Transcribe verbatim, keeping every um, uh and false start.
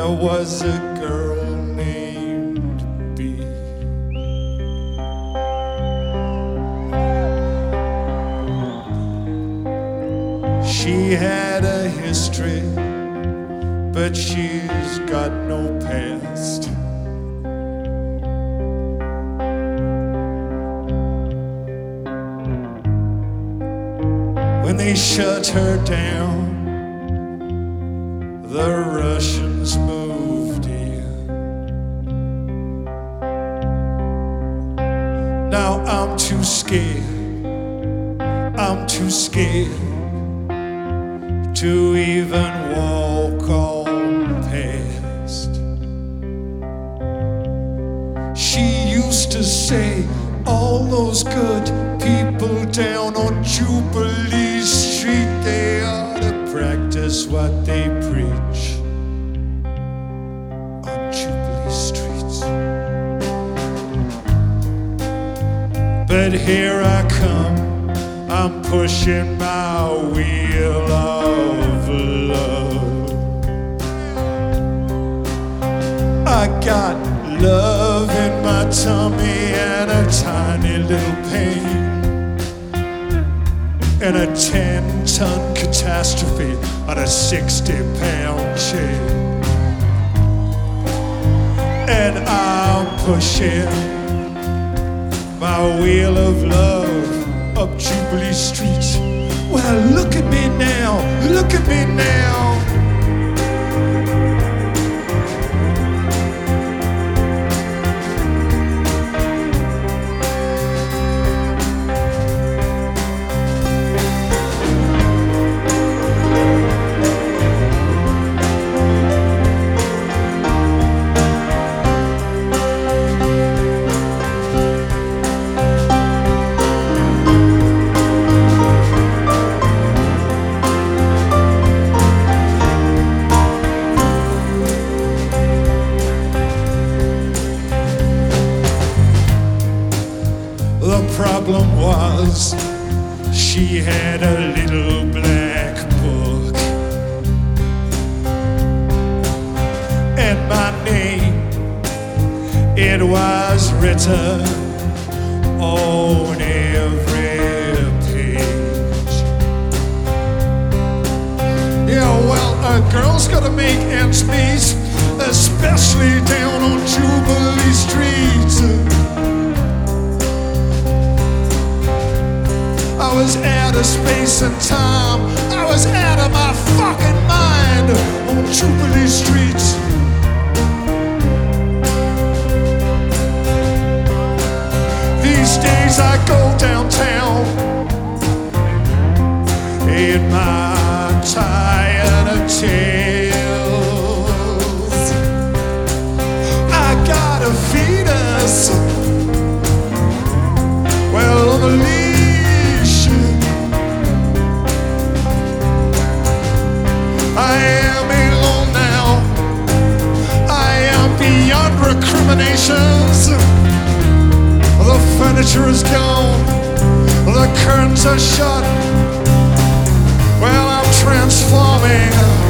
There was a girl named B. She had a history, but she's got no past. When they shut her down, the Russians moved in. Now I'm too scared, I'm too scared to even walk on past. She used to say, all those good people down on Jubilee Street, they ought to practice what they preach on Jubilee streets. But here I come, I'm pushing my wheel of love. I got love in my tummy and a tiny little pain, and a ten-ton catastrophe on a sixty-pound chain. And I'm pushing my wheel of love up Jubilee Street. Well, look at me now, look at me now. The problem was, she had a little black book, and my name, it was written on every page. Yeah, well, a girl's gotta make ends meet, especially down on Jubilee Street. I was out of space and time, I was out of my fucking mind on Jubilee Street. These days I go downtown in my tired tails. I got a fetus, well, on the leash. I am alone now, I am beyond recriminations. The furniture is gone, the curtains are shut. Well, I'm transforming